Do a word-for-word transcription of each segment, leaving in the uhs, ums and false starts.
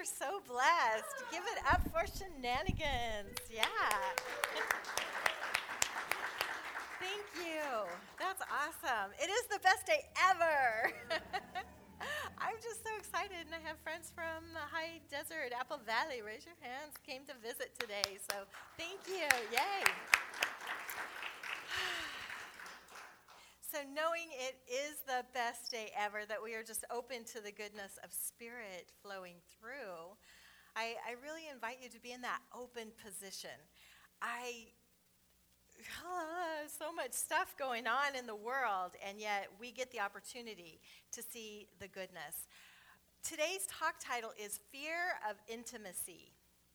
are so blessed. Give it up for Shenanigans. Yeah. Thank you. That's awesome. It is the best day ever. I'm just so excited, and I have friends from the high desert, Apple Valley. Raise your hands. Came to visit today, so thank you. Yay. So knowing it is the best day ever, that we are just open to the goodness of Spirit flowing through, I, I really invite you to be in that open position. I, uh, so much stuff going on in the world, and yet we get the opportunity to see the goodness. Today's talk title is Fear of Intimacy.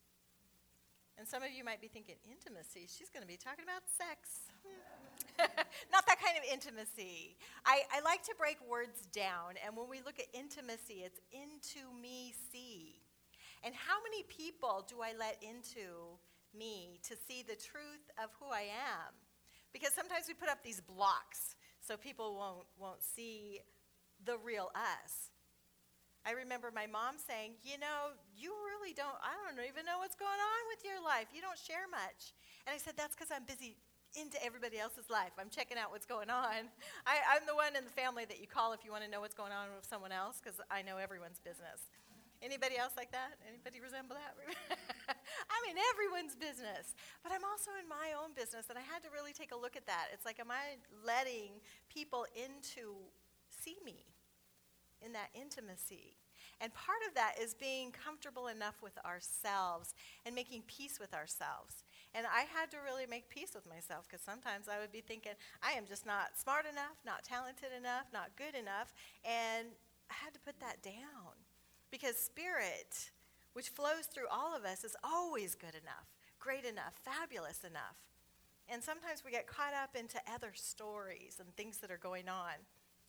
And some of you might be thinking, intimacy? She's going to be talking about sex. Not that kind of intimacy. I, I like to break words down, and when we look at intimacy, it's into me see. And how many people do I let into me to see the truth of who I am? Because sometimes we put up these blocks so people won't, won't see the real us. I remember my mom saying, you know, you really don't, I don't even know what's going on with your life. You don't share much. And I said, that's because I'm busy into everybody else's life. I'm checking out what's going on. I, I'm the one in the family that you call if you want to know what's going on with someone else, because I know everyone's business. Anybody else like that? Anybody resemble that? I'm in everyone's business. But I'm also in my own business, and I had to really take a look at that. It's like, am I letting people into see me in that intimacy? And part of that is being comfortable enough with ourselves and making peace with ourselves. And I had to really make peace with myself, because sometimes I would be thinking, I am just not smart enough, not talented enough, not good enough. And I had to put that down, because Spirit, which flows through all of us, is always good enough, great enough, fabulous enough. And sometimes we get caught up into other stories and things that are going on,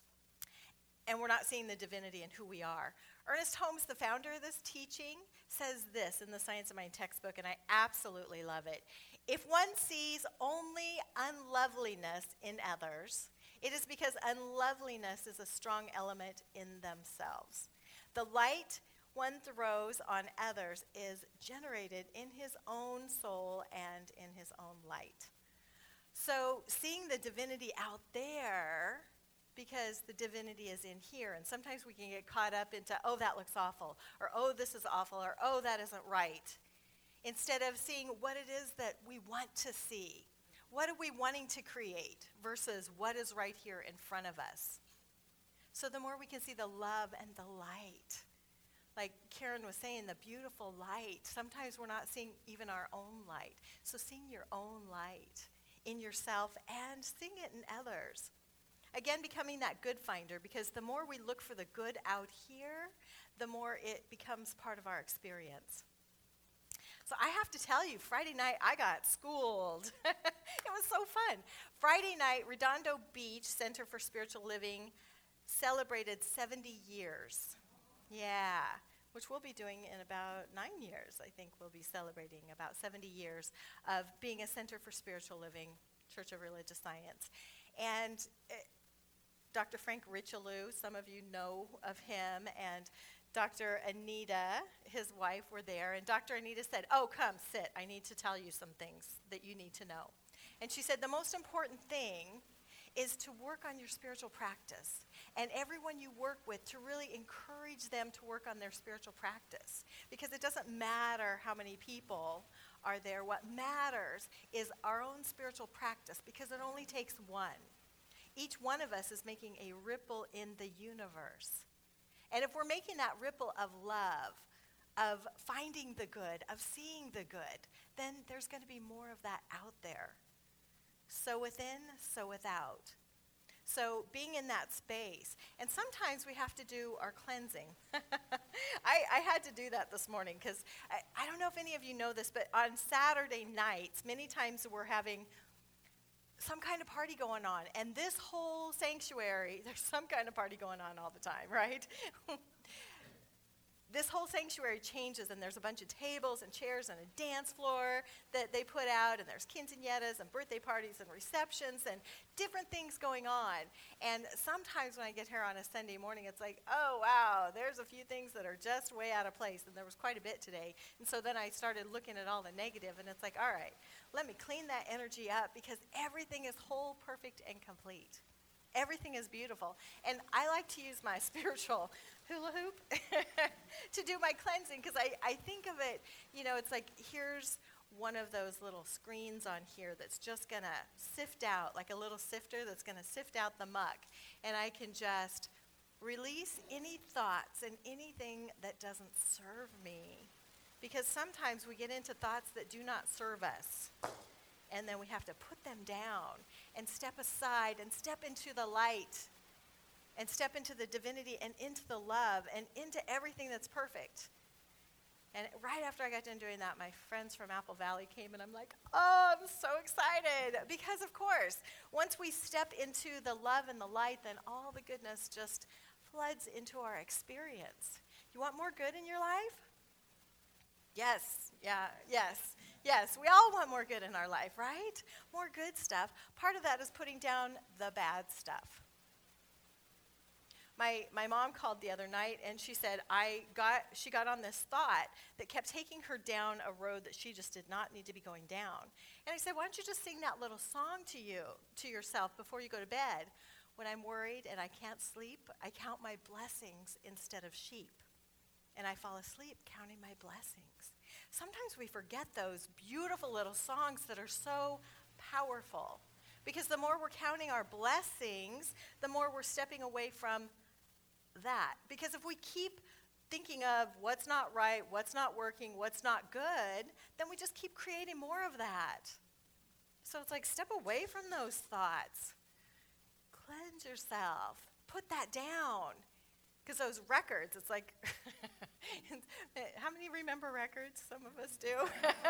and we're not seeing the divinity in who we are. Ernest Holmes, the founder of this teaching, says this in the Science of Mind textbook, and I absolutely love it. If one sees only unloveliness in others, it is because unloveliness is a strong element in themselves. The light one throws on others is generated in his own soul and in his own light. So seeing the divinity out there, because the divinity is in here, and sometimes we can get caught up into, oh, that looks awful, or oh, this is awful, or oh, that isn't right, instead of seeing what it is that we want to see. What are we wanting to create versus what is right here in front of us? So the more we can see the love and the light, like Karen was saying, the beautiful light. Sometimes we're not seeing even our own light. So seeing your own light in yourself and seeing it in others. Again, becoming that good finder, because the more we look for the good out here, the more it becomes part of our experience. So I have to tell you, Friday night I got schooled. It was so fun. Friday night, Redondo Beach Center for Spiritual Living celebrated seventy years. Yeah, which we'll be doing in about nine years. I think we'll be celebrating about seventy years of being a Center for Spiritual Living, Church of Religious Science. And it, Doctor Frank Richelieu, some of you know of him, and Doctor Anita, his wife, were there. And Doctor Anita said, oh, come, sit. I need to tell you some things that you need to know. And she said the most important thing is to work on your spiritual practice. And everyone you work with, to really encourage them to work on their spiritual practice. Because it doesn't matter how many people are there. What matters is our own spiritual practice, because it only takes one. Each one of us is making a ripple in the universe. And if we're making that ripple of love, of finding the good, of seeing the good, then there's going to be more of that out there. So within, so without. So being in that space. And sometimes we have to do our cleansing. I, I had to do that this morning, because I, I don't know if any of you know this, but on Saturday nights, many times we're having some kind of party going on. And this whole sanctuary, there's some kind of party going on all the time, right? this whole sanctuary changes, and there's a bunch of tables and chairs and a dance floor that they put out, and there's quinceañeras and birthday parties and receptions and different things going on. And sometimes when I get here on a Sunday morning, it's like, oh, wow, there's a few things that are just way out of place, and there was quite a bit today. And so then I started looking at all the negative, and it's like, all right, let me clean that energy up, because everything is whole, perfect, and complete. Everything is beautiful. And I like to use my spiritual hula hoop to do my cleansing, because I, I think of it, you know, it's like, here's one of those little screens on here that's just going to sift out, like a little sifter that's going to sift out the muck. And I can just release any thoughts and anything that doesn't serve me. Because sometimes we get into thoughts that do not serve us. And then we have to put them down and step aside and step into the light and step into the divinity and into the love and into everything that's perfect. And right after I got done doing that, my friends from Apple Valley came, and I'm like, oh, I'm so excited. Because, of course, once we step into the love and the light, then all the goodness just floods into our experience. You want more good in your life? Yes, yeah, yes. Yes, we all want more good in our life, right? More good stuff. Part of that is putting down the bad stuff. My my mom called the other night, and she said I got she got on this thought that kept taking her down a road that she just did not need to be going down. And I said, why don't you just sing that little song to you, to yourself before you go to bed? When I'm worried and I can't sleep, I count my blessings instead of sheep. And I fall asleep counting my blessings. Sometimes we forget those beautiful little songs that are so powerful. Because the more we're counting our blessings, the more we're stepping away from that. Because if we keep thinking of what's not right, what's not working, what's not good, then we just keep creating more of that. So it's like, step away from those thoughts. Cleanse yourself. Put that down. Because those records, it's like, how many remember records? Some of us do.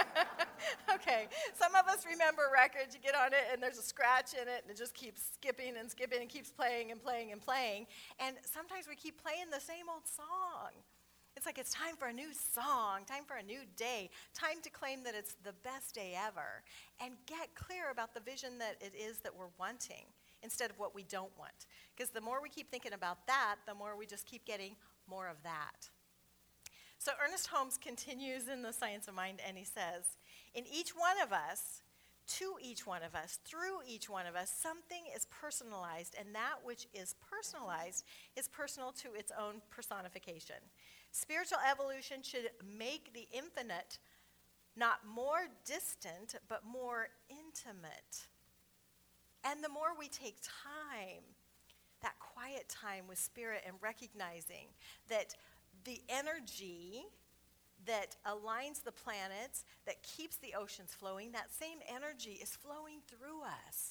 Okay, some of us remember records. You get on it, and there's a scratch in it, and it just keeps skipping and skipping and keeps playing and playing and playing. And sometimes we keep playing the same old song. It's like it's time for a new song, time for a new day, time to claim that it's the best day ever, and get clear about the vision that it is that we're wanting, instead of what we don't want. Because the more we keep thinking about that, the more we just keep getting more of that. So Ernest Holmes continues in The Science of Mind, and he says, in each one of us, to each one of us, through each one of us, something is personalized, and that which is personalized is personal to its own personification. Spiritual evolution should make the infinite not more distant, but more intimate. And the more we take time, that quiet time with Spirit, and recognizing that the energy that aligns the planets, that keeps the oceans flowing, that same energy is flowing through us.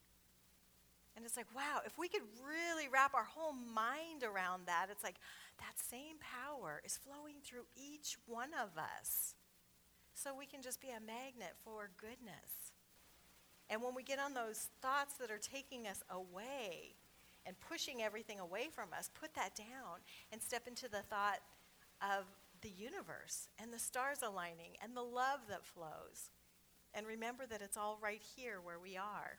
And it's like, wow, if we could really wrap our whole mind around that, it's like that same power is flowing through each one of us. So we can just be a magnet for goodness. And when we get on those thoughts that are taking us away and pushing everything away from us, put that down and step into the thought of the universe and the stars aligning and the love that flows. And remember that it's all right here where we are.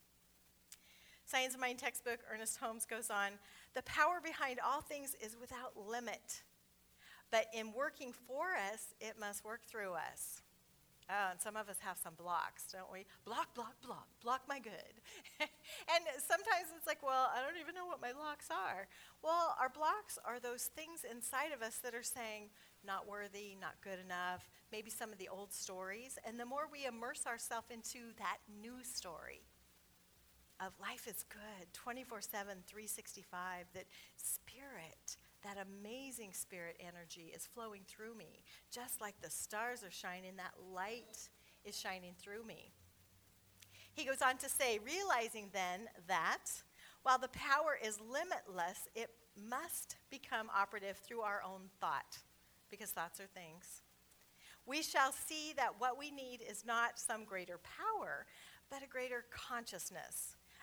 Science of Mind textbook, Ernest Holmes goes on, the power behind all things is without limit. But in working for us, it must work through us. Oh, and some of us have some blocks, don't we? Block, block, block, block my good. And sometimes it's like, well, I don't even know what my blocks are. Well, our blocks are those things inside of us that are saying, not worthy, not good enough, maybe some of the old stories. And the more we immerse ourselves into that new story of life is good, twenty-four seven, three sixty-five, that Spirit, that amazing Spirit energy is flowing through me. Just like the stars are shining, that light is shining through me. He goes on to say, realizing then that while the power is limitless, it must become operative through our own thought, because thoughts are things. We shall see that what we need is not some greater power, but a greater consciousness,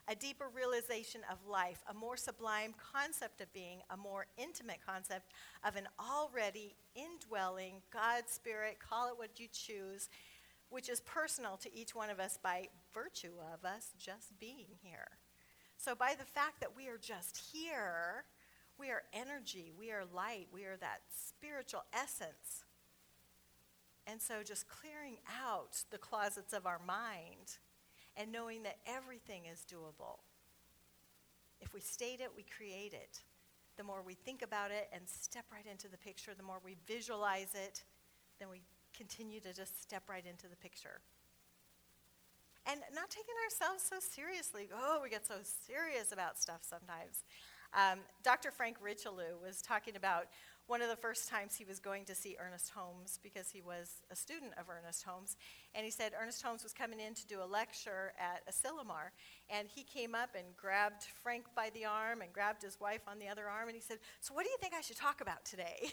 a deeper realization of life, a more sublime concept of being, a more intimate concept of an already indwelling God Spirit, call it what you choose, which is personal to each one of us by virtue of us just being here. So by the fact that we are just here, we are energy, we are light, we are that spiritual essence. And so just clearing out the closets of our mind and knowing that everything is doable. If we state it, we create it. The more we think about it and step right into the picture, the more we visualize it, then we continue to just step right into the picture. And not taking ourselves so seriously. Oh, we get so serious about stuff sometimes. Um, Doctor Frank Richelieu was talking about one of the first times he was going to see Ernest Holmes because he was a student of Ernest Holmes. And he said Ernest Holmes was coming in to do a lecture at Asilomar. And he came up and grabbed Frank by the arm and grabbed his wife on the other arm. And he said, "So what do you think I should talk about today?"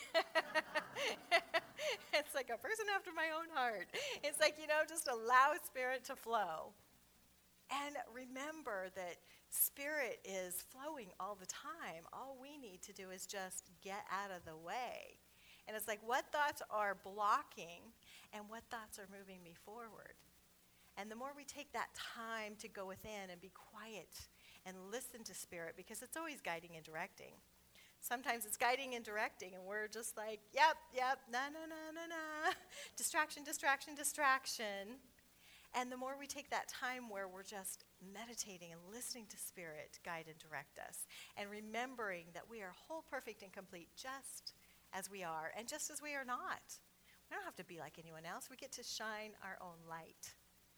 It's like a person after my own heart. It's like, you know, just allow Spirit to flow. And remember that Spirit is flowing all the time. All we need to do is just get out of the way. And it's like, what thoughts are blocking and what thoughts are moving me forward? And the more we take that time to go within and be quiet and listen to Spirit, because it's always guiding and directing. Sometimes it's guiding and directing, and we're just like, yep, yep, na, na, na, na, na. Distraction, distraction, distraction. And the more we take that time where we're just meditating and listening to Spirit guide and direct us, and remembering that we are whole, perfect, and complete just as we are, and just as we are not. We don't have to be like anyone else. We get to shine our own light.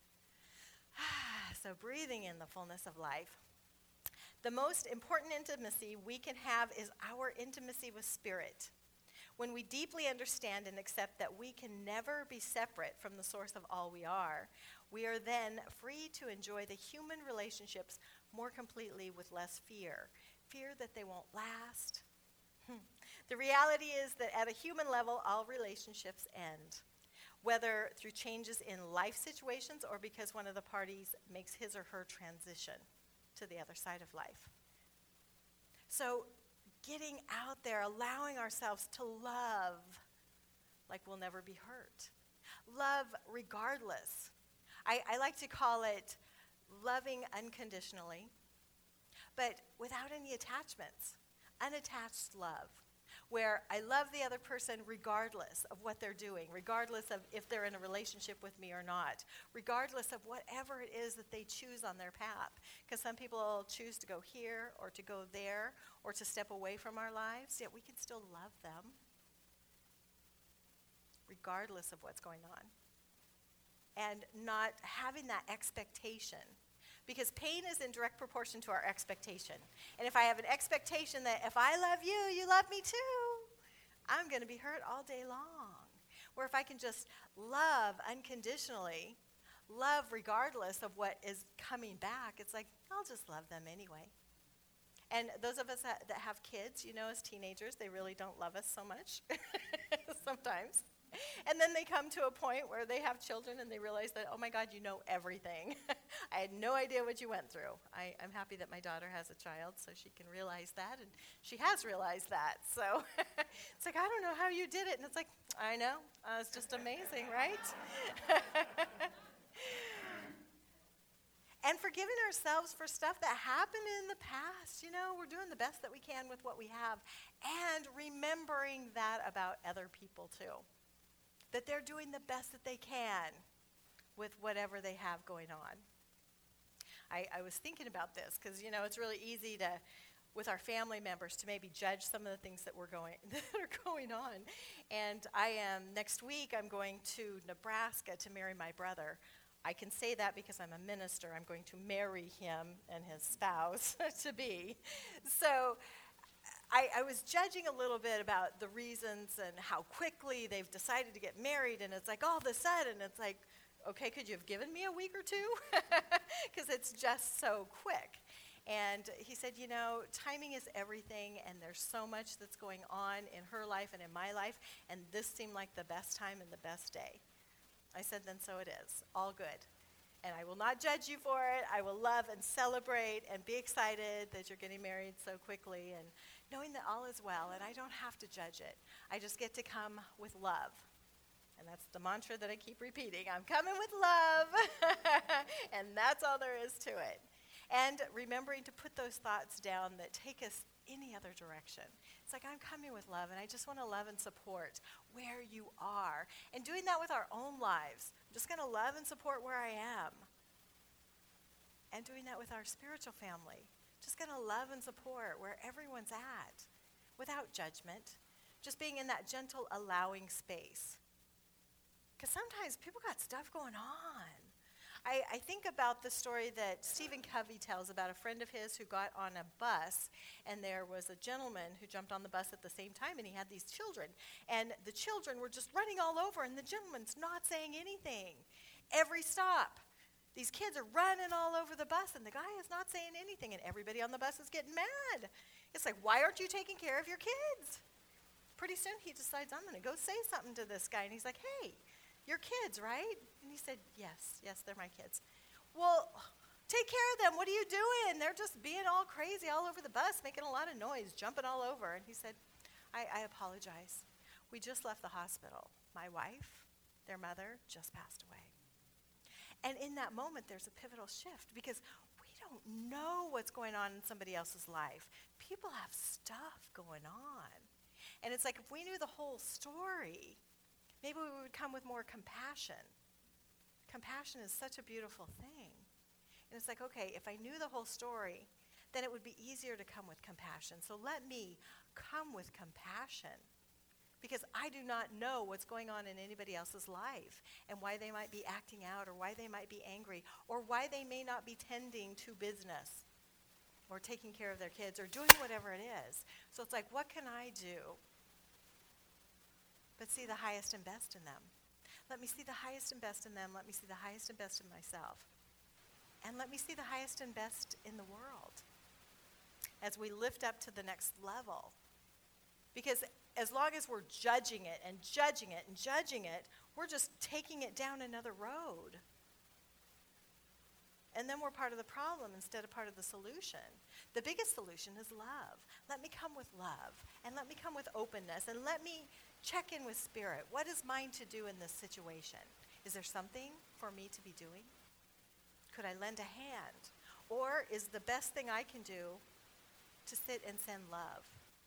So breathing in the fullness of life. The most important intimacy we can have is our intimacy with Spirit. When we deeply understand and accept that we can never be separate from the source of all we are, we are then free to enjoy the human relationships more completely with less fear. Fear that they won't last. Hmm. The reality is that at a human level, all relationships end, whether through changes in life situations or because one of the parties makes his or her transition to the other side of life. So getting out there, allowing ourselves to love like we'll never be hurt. Love regardless. I, I like to call it loving unconditionally, but without any attachments. Unattached love, where I love the other person regardless of what they're doing, regardless of if they're in a relationship with me or not, regardless of whatever it is that they choose on their path. Because some people choose to go here or to go there or to step away from our lives, yet we can still love them regardless of what's going on. And not having that expectation. Because pain is in direct proportion to our expectation. And if I have an expectation that if I love you, you love me too, I'm going to be hurt all day long. Where if I can just love unconditionally, love regardless of what is coming back, it's like, I'll just love them anyway. And those of us that, that have kids, you know, as teenagers, they really don't love us so much sometimes. And then they come to a point where they have children and they realize that, oh my God, you know everything. I had no idea what you went through. I, I'm happy that my daughter has a child so she can realize that, and she has realized that. So it's like, I don't know how you did it. And it's like, I know. Uh, it's just amazing, right? And forgiving ourselves for stuff that happened in the past. You know, we're doing the best that we can with what we have. And remembering that about other people too. That they're doing the best that they can with whatever they have going on. I, I was thinking about this because, you know, it's really easy to, with our family members, to maybe judge some of the things that we're going that are going on. And I am, next week, I'm going to Nebraska to marry my brother. I can say that because I'm a minister. I'm going to marry him and his spouse to be. So I, I was judging a little bit about the reasons and how quickly they've decided to get married, and it's like all of a sudden, it's like, okay, could you have given me a week or two? Because it's just so quick. And he said, you know, timing is everything, and there's so much that's going on in her life and in my life, and this seemed like the best time and the best day. I said, then so it is. All good. And I will not judge you for it. I will love and celebrate and be excited that you're getting married so quickly and knowing that all is well, and I don't have to judge it. I just get to come with love. And that's the mantra that I keep repeating. I'm coming with love. And that's all there is to it. And remembering to put those thoughts down that take us any other direction. It's like, I'm coming with love, and I just want to love and support where you are. And doing that with our own lives. I'm just going to love and support where I am. And doing that with our spiritual family. Just going to love and support where everyone's at without judgment. Just being in that gentle, allowing space. Because sometimes people got stuff going on. I, I think about the story that Stephen Covey tells about a friend of his who got on a bus, and there was a gentleman who jumped on the bus at the same time, and he had these children. And the children were just running all over, and the gentleman's not saying anything. Every stop, these kids are running all over the bus, and the guy is not saying anything, and everybody on the bus is getting mad. It's like, why aren't you taking care of your kids? Pretty soon he decides, I'm going to go say something to this guy, and he's like, hey, your kids, right? And he said, yes, yes, they're my kids. Well, take care of them. What are you doing? They're just being all crazy all over the bus, making a lot of noise, jumping all over. And he said, I, I apologize. We just left the hospital. My wife, their mother, just passed away. And in that moment, there's a pivotal shift because we don't know what's going on in somebody else's life. People have stuff going on. And it's like if we knew the whole story, maybe we would come with more compassion. Compassion is such a beautiful thing. And it's like, okay, if I knew the whole story, then it would be easier to come with compassion. So let me come with compassion because I do not know what's going on in anybody else's life and why they might be acting out or why they might be angry or why they may not be tending to business or taking care of their kids or doing whatever it is. So it's like, what can I do but see the highest and best in them? Let me see the highest and best in them. Let me see the highest and best in myself. And let me see the highest and best in the world as we lift up to the next level. Because as long as we're judging it and judging it and judging it, we're just taking it down another road. And then we're part of the problem instead of part of the solution. The biggest solution is love. Let me come with love, and let me come with openness, and let me check in with Spirit. What is mine to do in this situation? Is there something for me to be doing? Could I lend a hand? Or is the best thing I can do to sit and send love?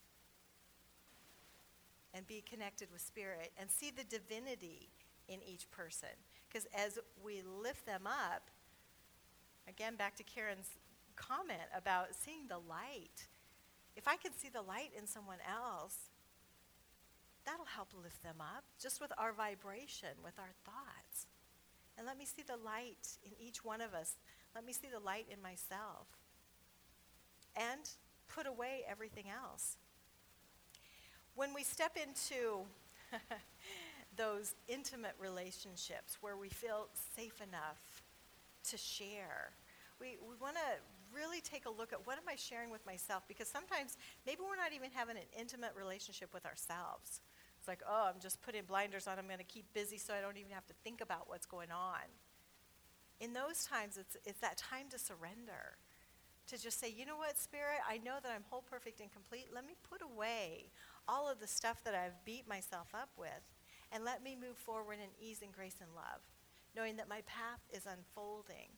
And be connected with Spirit and see the divinity in each person. Because as we lift them up, again, back to Karen's comment about seeing the light. If I can see the light in someone else, that'll help lift them up, just with our vibration, with our thoughts. And let me see the light in each one of us. Let me see the light in myself. And put away everything else. When we step into those intimate relationships where we feel safe enough to share, we, we want to really take a look at what am I sharing with myself, because sometimes maybe we're not even having an intimate relationship with ourselves. It's like, oh, I'm just putting blinders on, I'm going to keep busy so I don't even have to think about what's going on. In those times, it's it's that time to surrender, to just say, you know what, Spirit, I know that I'm whole, perfect, and complete. Let me put away all of the stuff that I've beat myself up with, and let me move forward in ease and grace and love, knowing that my path is unfolding.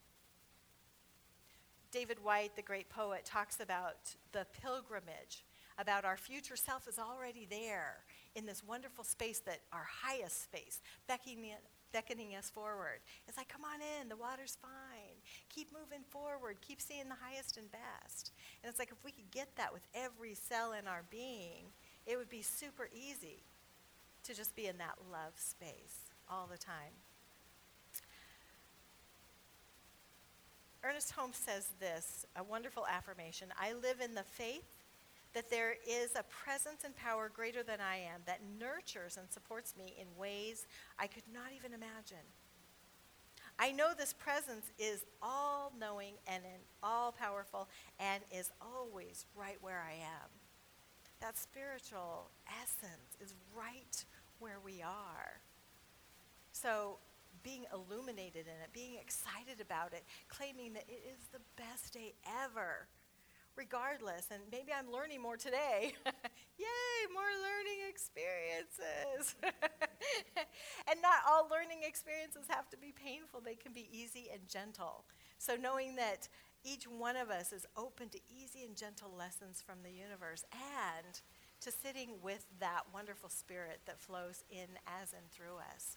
David White, the great poet, talks about the pilgrimage, about our future self is already there in this wonderful space, that our highest space, beckoning, beckoning us forward. It's like, come on in, the water's fine. Keep moving forward, keep seeing the highest and best. And it's like, if we could get that with every cell in our being, it would be super easy to just be in that love space all the time. Ernest Holmes says this, a wonderful affirmation: I live in the faith that there is a presence and power greater than I am that nurtures and supports me in ways I could not even imagine. I know this presence is all-knowing and all-powerful and is always right where I am. That spiritual essence is right where we are. So being illuminated in it, being excited about it, claiming that it is the best day ever, regardless. And maybe I'm learning more today. Yay, more learning experiences. And not all learning experiences have to be painful. They can be easy and gentle. So knowing that each one of us is open to easy and gentle lessons from the universe, and to sitting with that wonderful spirit that flows in as and through us.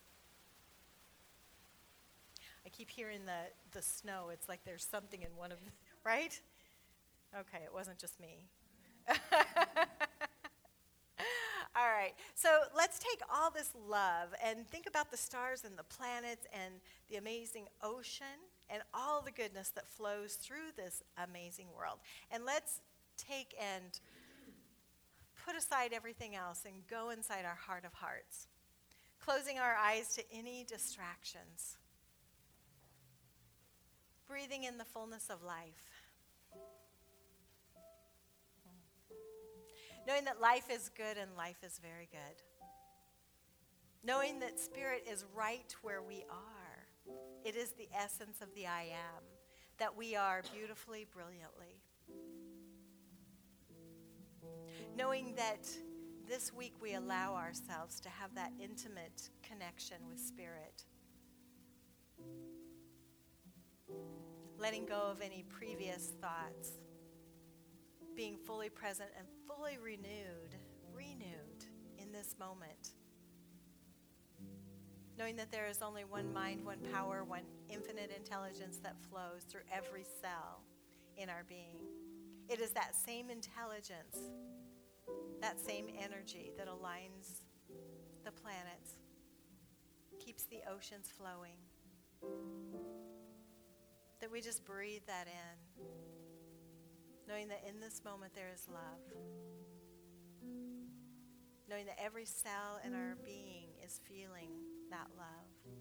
I keep hearing the, the snow. It's like there's something in one of them, right? Okay, it wasn't just me. All right, so let's take all this love and think about the stars and the planets and the amazing ocean and all the goodness that flows through this amazing world. And let's take and put aside everything else and go inside our heart of hearts, closing our eyes to any distractions, breathing in the fullness of life, knowing that life is good and life is very good, knowing that spirit is right where we are. It is the essence of the I am, that we are beautifully, brilliantly. Knowing that this week we allow ourselves to have that intimate connection with spirit. Letting go of any previous thoughts. Being fully present and fully renewed, renewed in this moment. Knowing that there is only one mind, one power, one infinite intelligence that flows through every cell in our being. It is that same intelligence, that same energy that aligns the planets, keeps the oceans flowing. That we just breathe that in, knowing that in this moment there is love. Knowing that every cell in our being is feeling that love.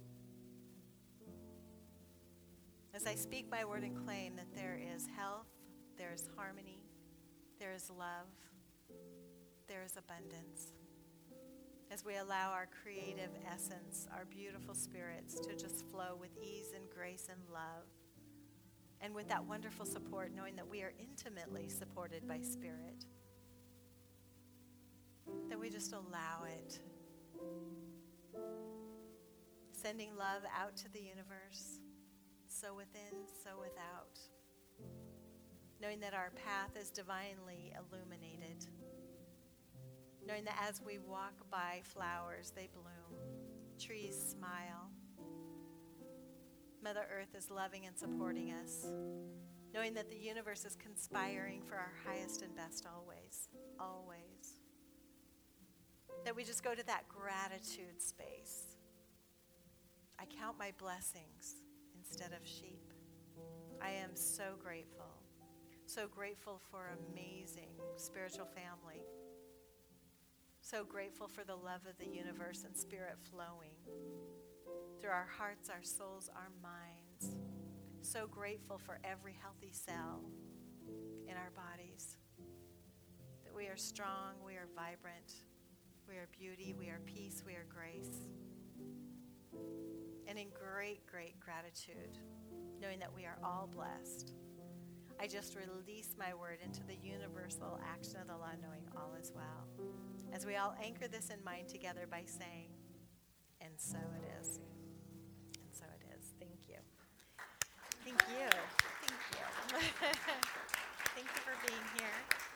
As I speak my word and claim that there is health, there is harmony, there is love, there is abundance. As we allow our creative essence, our beautiful spirits to just flow with ease and grace and love. And with that wonderful support, knowing that we are intimately supported by spirit. That we just allow it. Sending love out to the universe, so within, so without. Knowing that our path is divinely illuminated. Knowing that as we walk by flowers, they bloom. Trees smile. Mother Earth is loving and supporting us. Knowing that the universe is conspiring for our highest and best always. Always. That we just go to that gratitude space. I count my blessings instead of sheep. I am so grateful. So grateful for amazing spiritual family. So grateful for the love of the universe and spirit flowing through our hearts, our souls, our minds. So grateful for every healthy cell in our bodies. That we are strong, we are vibrant, we are beauty, we are peace, we are grace. And in great, great gratitude, knowing that we are all blessed, I just release my word into the universal action of the law, knowing all is well. As we all anchor this in mind together by saying, and so it is. And so it is. Thank you. Thank you. Thank you. Thank you for being here.